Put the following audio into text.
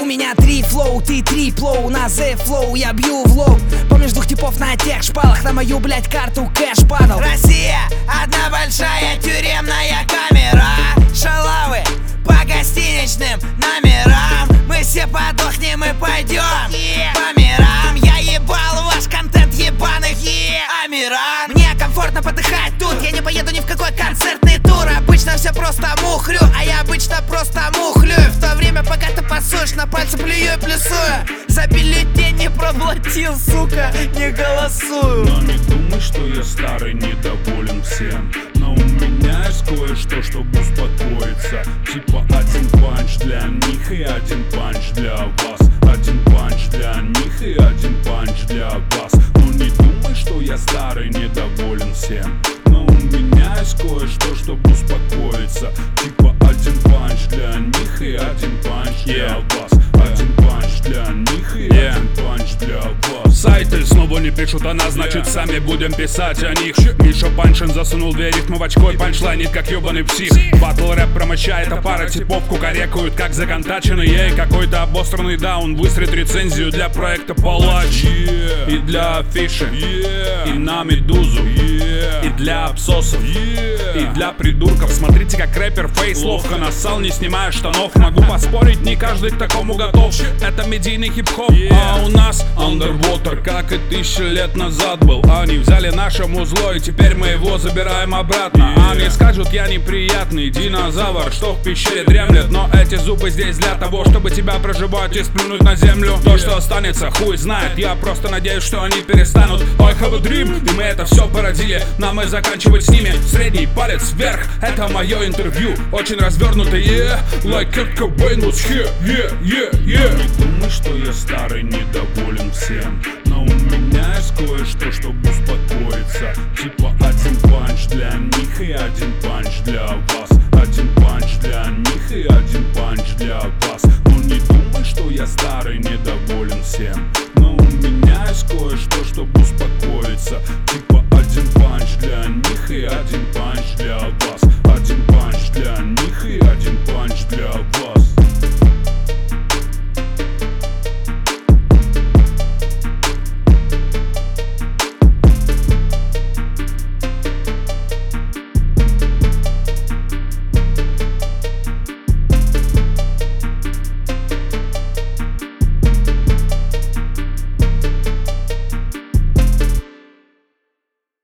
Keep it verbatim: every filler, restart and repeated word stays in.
меня три флоу, ты три плоу, на зе флоу я бью в лоб. Помнишь двух типов на тех шпалах, на мою, блять, карту кэш падал. Россия, одна большая тюремная камера. Шалавы по гостиничным номерам. Мы все подохнем и пойдем yeah. по мирам. Я ебал ваш контент ебаных yeah. Амиран. Мне комфортно подыхать тут, я не поеду ни в какой концертный тур. Обычно все просто мухлю, а я обычно просто мухлю. В то время, пока ты пасуешь, на пальцы плюю и плюсую. За бюллетень не проплатил, сука, не голосую. Но не думай, что я старый, недоволен всем. Но у меня есть кое-что, чтобы успокоиться. Типа один панч для них и один панч для вас. Один панч для них и один панч для вас. Но не думай, что я старый, недоволен всем. Но у меня есть кое-что, чтобы успокоиться. Типа один панч для них и один панч для вас. Один панч для них и yeah. один панч для вас. Сайты снова не пишут о нас, значит yeah. сами будем писать о них. Миша Паншин засунул две рифмы в очко и панчлайнит, как ёбаный псих. Батл рэп промочает, а пара типов кукарекают, как законтаченный. Ей, какой-то обосранный даун выстрелит рецензию для проекта Палач yeah. и для афиши yeah. и на Медузу yeah. и для абсосов yeah. и для придурков. Смотрите, как рэпер Фейс ловко нассал, не снимая штанов. Могу поспорить, не каждый к такому готов. Это медийный хип-хоп, yeah. а у нас Underwater, как и тысячи лет назад был. Они взяли наше музло, и теперь мы его забираем обратно. yeah. Они скажут, я неприятный динозавр, что в пещере дремлет. Но эти зубы здесь для того, чтобы тебя проживать и сплюнуть на землю. yeah. То, что останется, хуй знает. Я просто надеюсь, что они перестанут. I have a dream, и мы это все породили. Нам и заканчивать с ними. Средний палец вверх, это мое интервью. Очень развернутое, yeah. Like Kurt Cobain was here, yeah, yeah, yeah. Не думай, что я старый, недоволен всем. Но у меня есть кое-что, чтобы успокоиться. Типа один панч для них и один панч для вас. Один панч для них и один панч для вас. Но не думай, что я старый, недоволен всем. Но у меня есть кое-что, чтобы успокоиться. Типа